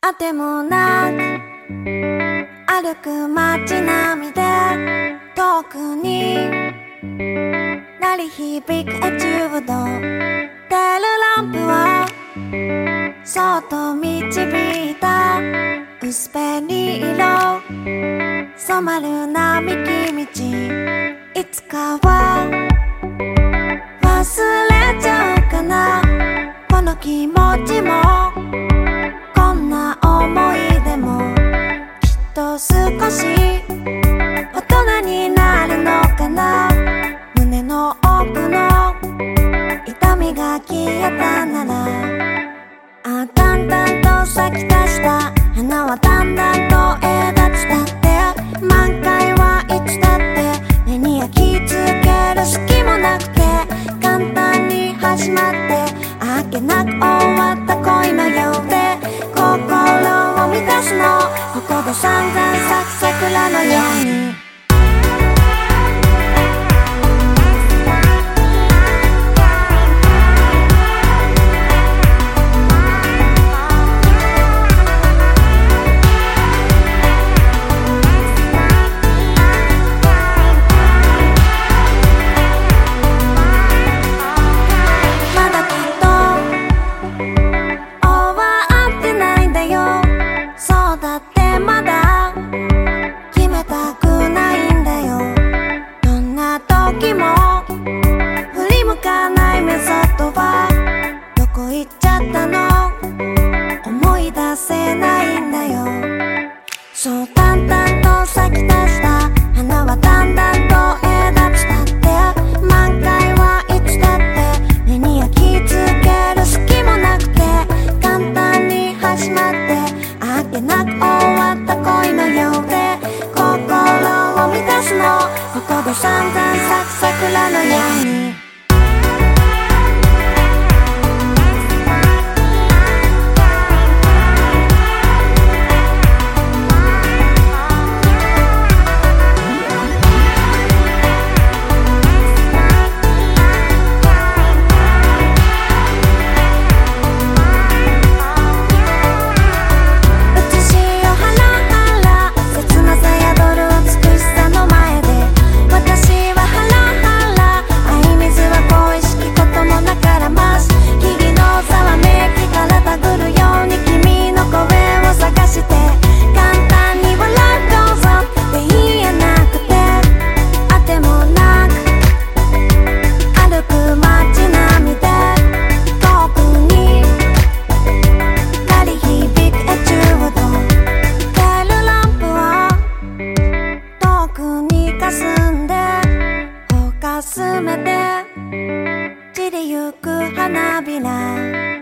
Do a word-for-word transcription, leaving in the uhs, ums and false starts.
あてもなく歩く街並みで遠くに鳴り響くエチュード、テールランプをそっと導いた薄紅色染まる並木道、いつかは忘れちゃうかなこの気持ちも、こんな思い出もきっと少し大人になるのかな。胸の奥の痛みが消えたなら、あだんだんと咲き出した花はだんだんと枝伝って、満開はいつだって目に焼き付ける隙もなくて、簡単に始まってあっけなく終わった恋のようで、心を満たすのここで散々咲く桜のように。そう淡々と咲き出した花はだんだんと枝伝って、満開はいつだって目に焼き付ける隙もなくて、簡単に始まってあっけなく終わった恋のようで、心を満たすのここで散々咲く桜のように。かすめて散りゆく花びら